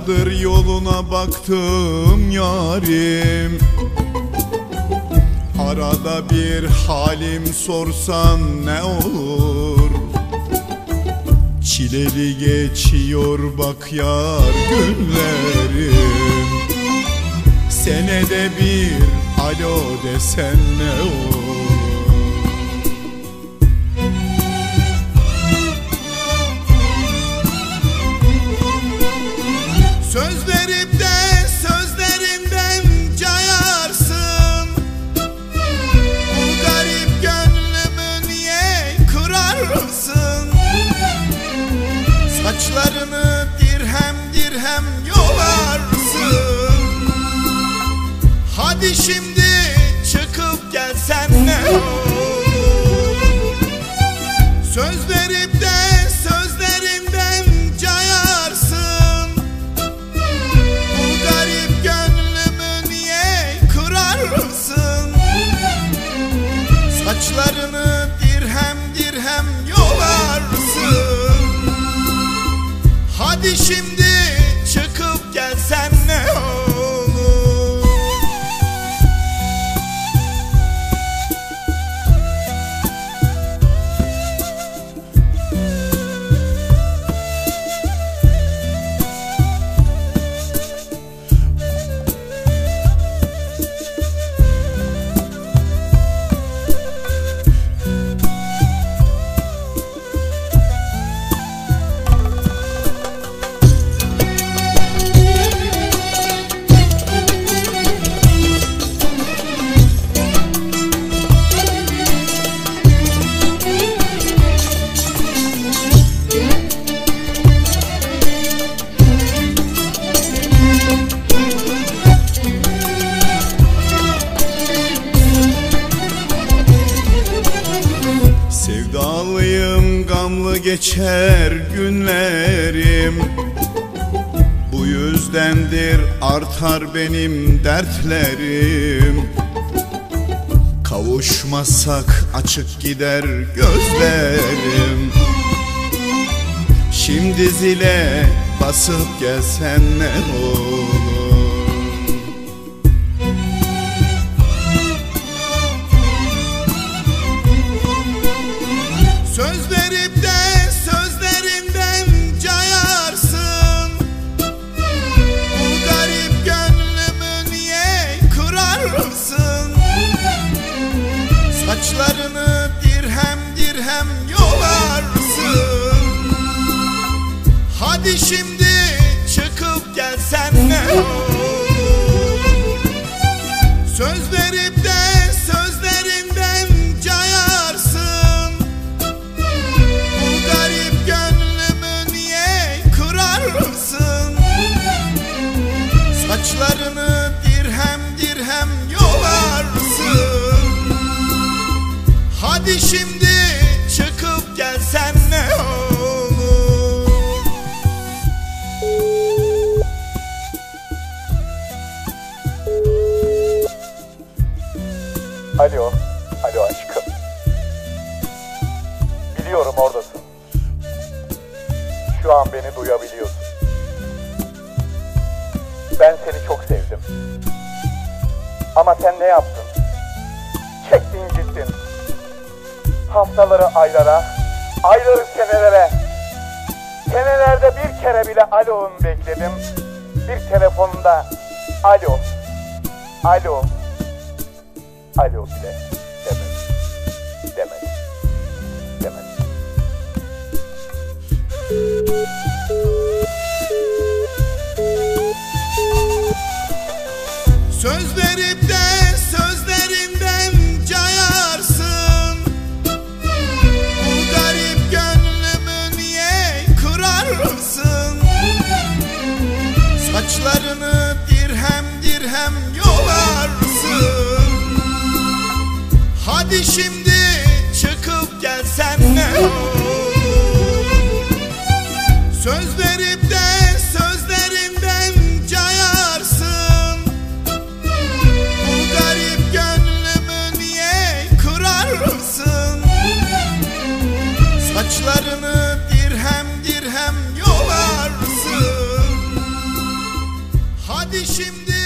Yıllardır yoluna baktım yarim, arada bir halim sorsan ne olur? Çileli geçiyor bak yar günlerim, senede bir alo desen ne olur? Söz verip de sözlerinden cayarsın, bu garip gönlümü niye kırarsın? Saçlarını dirhem dirhem yolarsın. Hadi şimdi çıkıp gelsen ne olur? Söz verip de sözlerinden cayarsın, bu garip gönlümü niye kırarsın? Saçlarını dirhem dirhem yolarsın. Hadi şimdi çıkıp gelsen ne olur? Sevdalıyım, gamlı geçer günlerim, bu yüzdendir artar benim dertlerim. Kavuşmasak açık gider gözlerim, şimdi zile basıp gelsen ne olur? Söz verip de sözlerinden cayarsın, bu garip gönlümü niye kırarsın? Saçlarını dirhem dirhem yolarsın. Hadi şimdi çıkıp gelsen ne olur? Söz verip de sözlerinden cayarsın, bu garip gönlümü niye kırarsın? Saçlarını dirhem dirhem yolarsın. Hadi şimdi çıkıp gelsen ne olur? Alo, alo aşkım. Biliyorum oradasın. Şu an beni duyabiliyorsun. Ben seni çok sevdim. Ama sen ne yaptın? Çektin gittin. Haftaları aylara, ayları senelere. Senelerde bir kere bile alo'un bekledim. Bir telefonda alo, alo, alo bile demedim, demedim, demedim. Söz verip de sözlerinden cayarsın, bu garip gönlümü niye kırarsın? Saçlarını dirhem dirhem yolarsın. Hadi şimdi çıkıp gelsen ne olur? Söz verip de sözlerinden cayarsın, bu garip gönlümü niye kırarsın? Saçlarını dirhem dirhem yolarsın. Hadi şimdi